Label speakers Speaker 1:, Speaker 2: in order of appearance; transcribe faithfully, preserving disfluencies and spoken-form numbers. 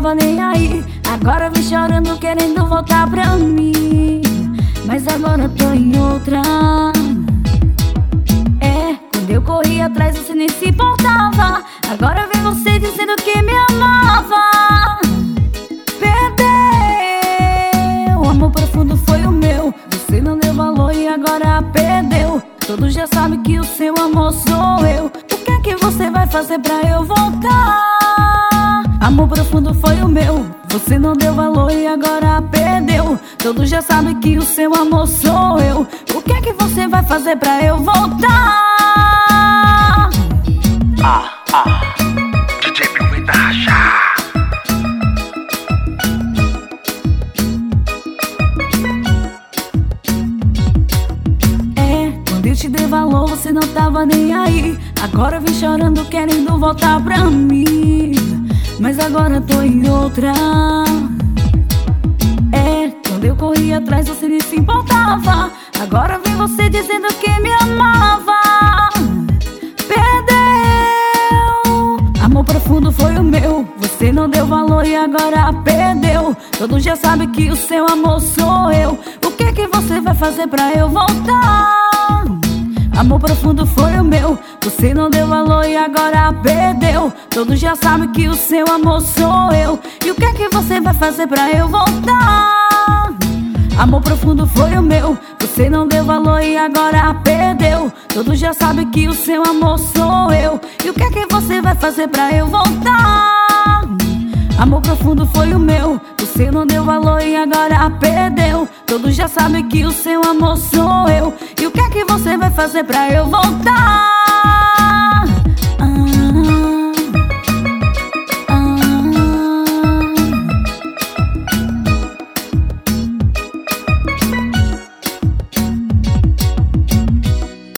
Speaker 1: tava nem aí. Agora vem chorando querendo voltar pra mim. Mas agora tô em outra. É, quando eu corri atrás você nem se importava. Agora vem você dizendo que me amava. Perdeu, o amor profundo foi o meu. Você não deu valor e agora perdeu. Todos já sabem que o seu amor sou eu. O que é que você vai fazer pra eu voltar? Amor profundo foi o meu. Você não deu valor e agora perdeu. Todos já sabem que o seu amor sou eu. O que é que você vai fazer pra eu voltar?
Speaker 2: Ah, ah, D J Pimenta Racha.
Speaker 1: É, quando eu te dei valor você não tava nem aí. Agora vem chorando querendo voltar pra mim. Mas agora tô em outra. É, quando eu corri atrás você nem se importava. Agora vem você dizendo que me amava. Perdeu, amor profundo foi o meu. Você não deu valor e agora perdeu. Todos já sabem que o seu amor sou eu. O que que você vai fazer pra eu voltar? Amor profundo foi o meu. Você não deu valor e agora perdeu. Todos já sabem que o seu amor sou eu. E o que é que você vai fazer pra eu voltar? Amor profundo foi o meu. Você não deu valor e agora perdeu. Todos já sabem que o seu amor sou eu. E o que é que você vai fazer pra eu voltar? Amor profundo foi o meu. Você não deu valor e agora perdeu. Todos já sabem que o seu amor sou eu. E o que é que você vai fazer pra eu voltar?